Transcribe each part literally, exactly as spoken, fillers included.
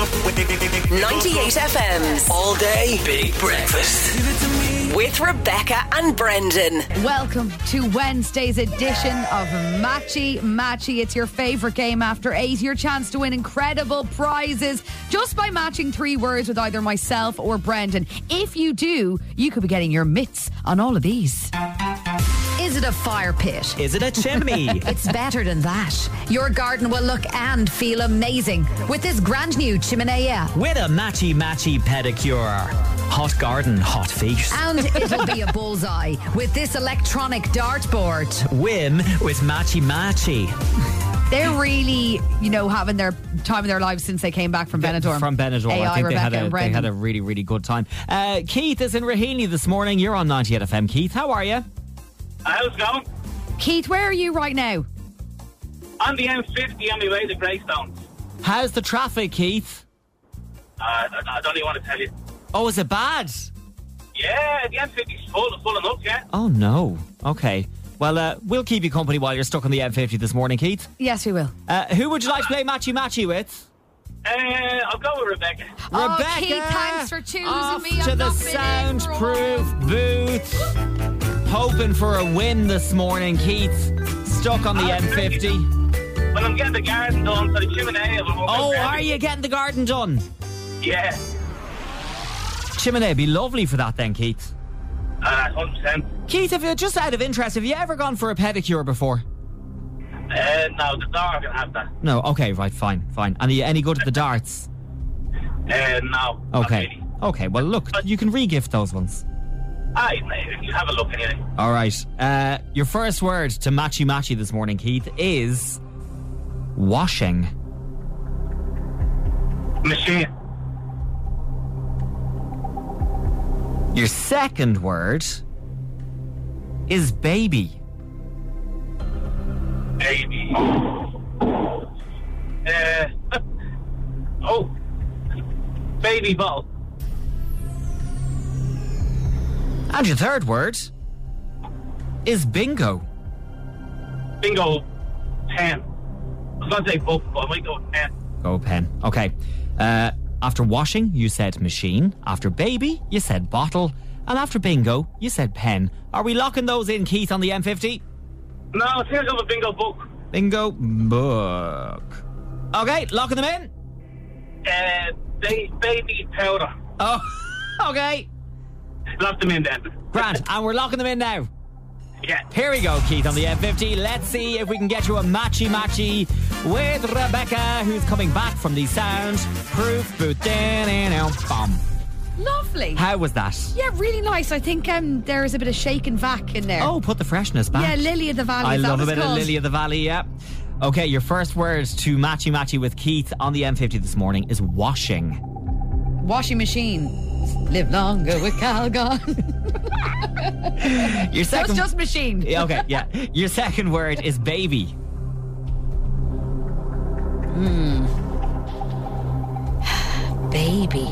ninety-eight F M's All Day Big Breakfast with Rebecca and Brendan. Welcome to Wednesday's edition of Matchy Matchy. It's your favourite game after eight. Your chance to win incredible prizes just by matching three words with either myself or Brendan. If you do, you could be getting your mitts on all of these. Is it a fire pit? Is it a chimney? It's better than that. Your garden will look and feel amazing with this brand new Chimenea. With a matchy matchy pedicure. Hot garden, hot feet. And it'll be a bullseye with this electronic dartboard. Win with matchy matchy. They're really, you know, having their time of their lives since they came back from Benidorm. From Benidorm. A I, I think Rebecca they had, a, and they had a really, really good time. Uh, Keith is in Raheny this morning. You're on ninety-eight F M. Keith, how are you? How's it going? Keith, where are you right now? On the M fifty on my way to Greystones. How's the traffic, Keith? Uh, I, I don't even want to tell you. Oh, is it bad? Yeah, the M fifty's full, full enough, yeah. Oh, no. Okay. Well, uh, we'll keep you company while you're stuck on the M fifty this morning, Keith. Yes, we will. Uh, who would you like to play matchy matchy with? Uh, I'll go with Rebecca. Oh, Rebecca, Keith, thanks for choosing off me. to I've the not been in soundproof for a booth. Hoping for a win this morning, Keith. Stuck on the Oh, M fifty. Well, I'm getting the garden done, so the chimney will work Oh, out are you getting the garden done? Yeah. Chimney would be lovely for that then, Keith. Uh, one hundred percent. Keith, if you just out of interest, have you ever gone for a pedicure before? Uh, no, the dog can have that. No, okay, right, fine, fine. And are you any good at the darts? Uh, no. not Okay. really. Okay, well look, you can re-gift those ones. Ah, you have a look anyway. All right. Uh, your first word to matchy matchy this morning, Keith, is washing. Machine. Your second word is baby. Baby. Uh, oh. Baby ball. And your third word is bingo. Bingo. Pen. I was going to say book, but I might go with pen. Go pen. Okay. Uh, after washing, you said machine. After baby, you said bottle. And after bingo, you said pen. Are we locking those in, Keith, on the M fifty? No, I think I'll go with bingo book. Bingo book. Okay, locking them in. Uh, ba- baby powder. Oh, okay. Lock them in then. Grant, and we're locking them in now. Yeah. Here we go, Keith, on the M fifty. Let's see if we can get you a matchy matchy with Rebecca, who's coming back from the soundproof booth. Bum. Lovely. How was that? Yeah, really nice. I think um, there is a bit of shake and vac in there. Oh, put the freshness back. Yeah, Lily of the Valley. I is that love a what bit it's of called? Lily of the Valley, yeah. Okay, your first word to matchy matchy with Keith on the M fifty this morning is washing. Washing machine. Live longer with Calgon. Your So second it's just machine. Yeah, okay, yeah. Your second word is baby. Hmm. Baby.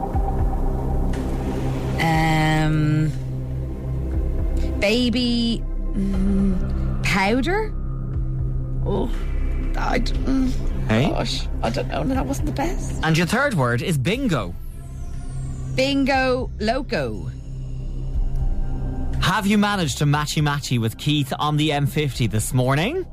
Um. Baby. Mm, powder? Oh. I d- mm, Hey? Gosh. I don't know. No, that wasn't the best. And your third word is bingo. Bingo loco. Have you managed to matchy matchy with Keith on the M fifty this morning?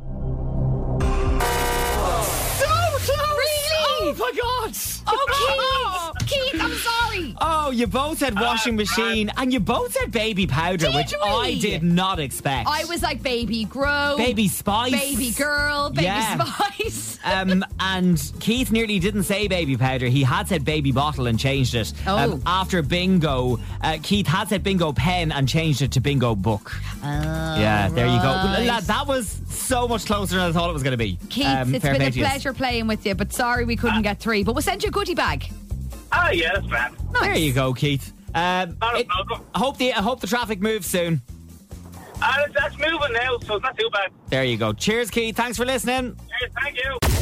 So close! Really? Oh my god! Oh, Keith! Keith, I'm sorry. Oh, you both said washing machine and you both said baby powder, Did which we? I did not expect. I was like baby grow. Baby spice. Baby girl. Baby Yeah. spice. Um, and Keith nearly didn't say baby powder. He had said baby bottle and changed it. Oh. Um, after bingo, uh, Keith had said bingo pen and changed it to bingo book. Oh, Yeah, there you go. right. Lad, that was so much closer than I thought it was going to be. Keith, Um, it's fair been play a to yous. pleasure playing with you, but sorry we couldn't get three. But we'll send you a goodie bag. Ah, yeah, that's grand. There you go, Keith. Um, Not a it- problem. I hope the I hope the traffic moves soon. Ah, that's moving now, so it's not too bad. There you go. Cheers, Keith. Thanks for listening. Cheers, thank you.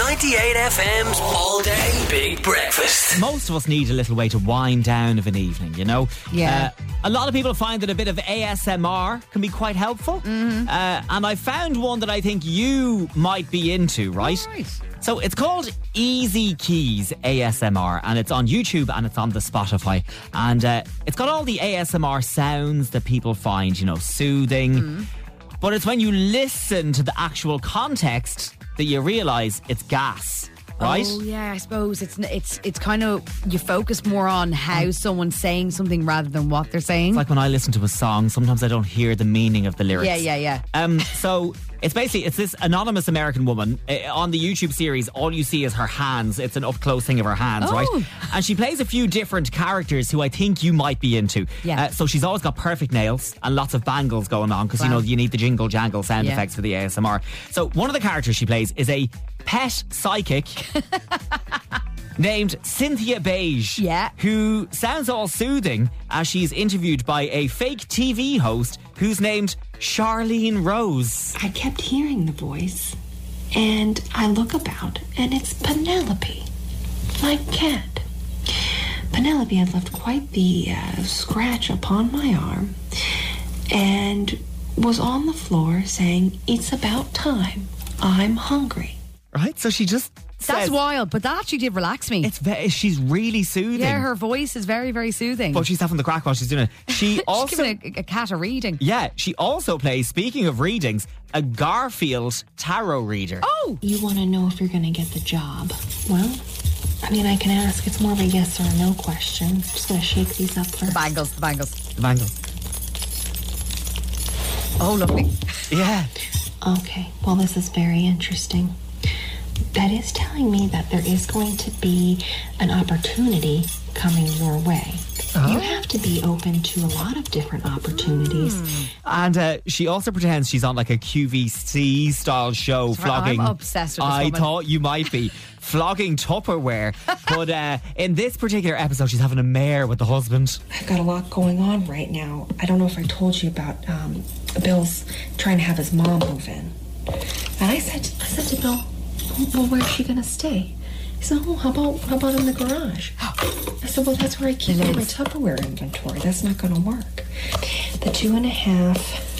ninety-eight F M's All Day Big Breakfast. Most of us need a little way to wind down of an evening, you know? Yeah. Uh, a lot of people find that a bit of A S M R can be quite helpful. Mm-hmm. Uh, and I found one that I think you might be into, right? All right. So it's called Easy Keys A S M R, and it's on YouTube and it's on the Spotify. And uh, it's got all the A S M R sounds that people find, you know, soothing. Mm. But it's when you listen to the actual context that you realise it's gas. Right? Oh yeah, I suppose it's it's it's kind of you focus more on how someone's saying something rather than what they're saying. It's like when I listen to a song, sometimes I don't hear the meaning of the lyrics. Yeah, yeah, yeah. Um, so it's basically it's this anonymous American woman uh, on the YouTube series. All you see is her hands. It's an up close thing of her hands, Oh. right? And she plays a few different characters who I think you might be into. Yeah. Uh, so she's always got perfect nails and lots of bangles going on because you Wow. know you need the jingle jangle sound Yeah. effects for the A S M R. So one of the characters she plays is a pet psychic. Named Cynthia Beige, Yeah. who sounds all soothing as she's interviewed by a fake T V host who's named Charlene Rose. I kept hearing the voice, and I look about, and it's Penelope, my cat. Penelope had left quite the uh, scratch upon my arm, and was on the floor saying, "It's about time. I'm hungry." Right? So she just That's says, wild, but that actually did relax me. It's ve- she's really soothing. Yeah, her voice is very, very soothing. But she's having the crack while she's doing it. She She's also giving a, a cat a reading. Yeah, she also plays, speaking of readings, a Garfield tarot reader. Oh! You want to know if you're going to get the job. Well, I mean, I can ask. It's more of a yes or a no question. I'm just going to shake these up first. The bangles, the bangles. The bangles. Oh, lovely. Yeah. Okay, well, this is very interesting. That is telling me that there is going to be an opportunity coming your way. You have to be open to a lot of different opportunities. And uh, she also pretends she's on like a Q V C style show, Sorry, flogging. I'm obsessed with this I woman. thought you might be flogging Tupperware, but uh, in this particular episode, she's having a mare with the husband. I've got a lot going on right now. I don't know if I told you about um, Bill's trying to have his mom move in. And I said, I said to Bill, well, where's she gonna stay? He said, oh, how about how about in the garage? I said, well, that's where I keep all my Tupperware inventory. That's not gonna work. The two and a half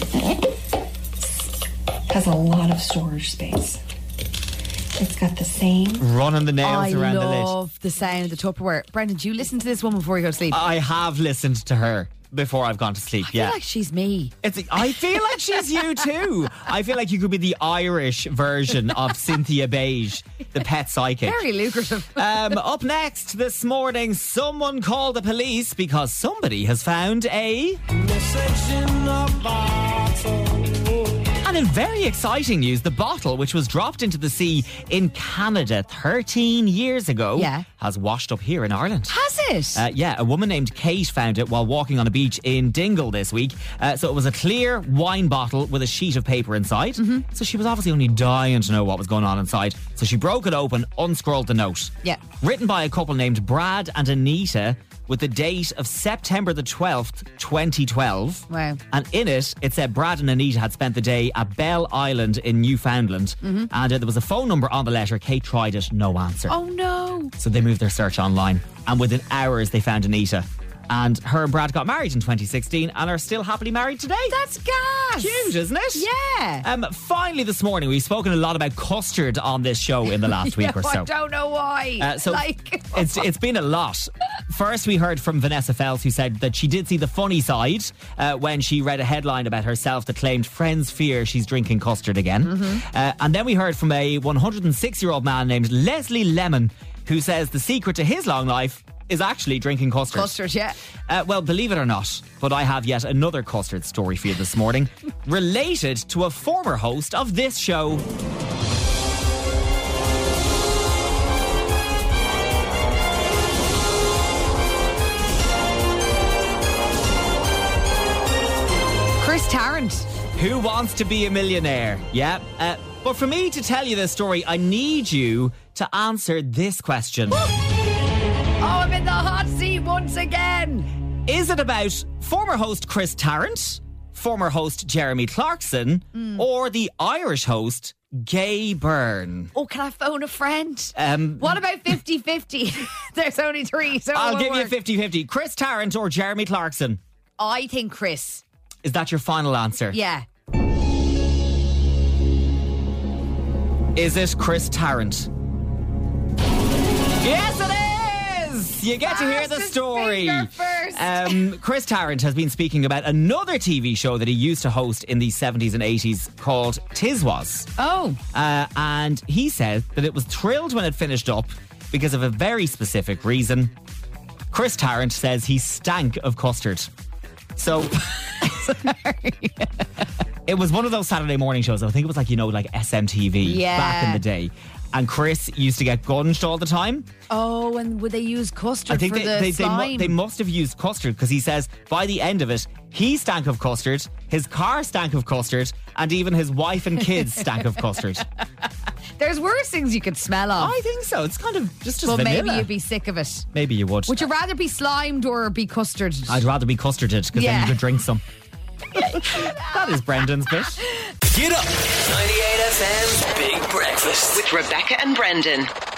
has a lot of storage space. It's got the same. Running the nails I around the lid. love the sound of the Tupperware. Brendan, do you listen to this woman before you go to sleep? I have listened to her before I've gone to sleep. I feel yeah. like she's me. It's, I feel like she's you too. I feel like you could be the Irish version of Cynthia Beige, the pet psychic. Very lucrative. Um, up next this morning, someone called the police because somebody has found a message in a bottle. And in very exciting news, the bottle, which was dropped into the sea in Canada thirteen years ago, Yeah. has washed up here in Ireland. Has it? Uh, yeah, a woman named Kate found it while walking on a beach in Dingle this week. Uh, so it was a clear wine bottle with a sheet of paper inside. Mm-hmm. So she was obviously only dying to know what was going on inside. So she broke it open, unscrolled the note. Yeah. Written by a couple named Brad and Anita with the date of September the twelfth, twenty twelve. Wow. And in it, it said Brad and Anita had spent the day at Bell Island in Newfoundland. Mm-hmm. And uh, there was a phone number on the letter. Kate tried it, no answer. Oh no. So they moved their search online, and within hours they found Anita. And her and Brad got married in twenty sixteen and are still happily married today. That's gas. Cute, isn't it? Yeah. Um, finally, this morning, we've spoken a lot about custard on this show in the last week or I so. don't know why. Uh, so like, it's it's been a lot. First, we heard from Vanessa Fells, who said that she did see the funny side uh, when she read a headline about herself that claimed friends fear she's drinking custard again. Mm-hmm. Uh, and then we heard from a one hundred six year old man named Leslie Lemon, who says the secret to his long life is actually drinking custard. Custard, yeah. Uh, well, believe it or not, but I have yet another custard story for you this morning, related to a former host of this show. Chris Tarrant. Who wants to be a millionaire? Yeah. Uh, but for me to tell you this story, I need you to answer this question. Oh, I'm in the hot seat once again. Is it about former host Chris Tarrant, former host Jeremy Clarkson, Mm. or the Irish host Gay burn. Oh, can I phone a friend? Um, What about fifty-fifty? There's only three, so it I'll won't give you work. fifty-fifty. Chris Tarrant or Jeremy Clarkson? I think Chris. Is that your final answer? Yeah. Is it Chris Tarrant? Yes, it is! You get to hear the Fastest story. finger first. Um, Chris Tarrant has been speaking about another T V show that he used to host in the seventies and eighties called Tiswas. Oh. Uh, and he said that it was thrilled when it finished up because of a very specific reason. Chris Tarrant says he stank of custard. So... It was one of those Saturday morning shows. I think it was like, you know, like S M T V Yeah. back in the day. And Chris used to get gunged all the time. Oh, and would they use custard I think for they, the they, they, mu- slime? they must have used custard because he says by the end of it, he stank of custard, his car stank of custard, and even his wife and kids stank of custard. There's worse things you could smell of. I think so. It's kind of just, just But vanilla. maybe you'd be sick of it. Maybe you would. Would you rather be slimed or be custarded? I'd rather be custarded because Yeah. then you could drink some. That is Brendan's bit. Get up. ninety-eight F M's Big Breakfast with Rebecca and Brendan.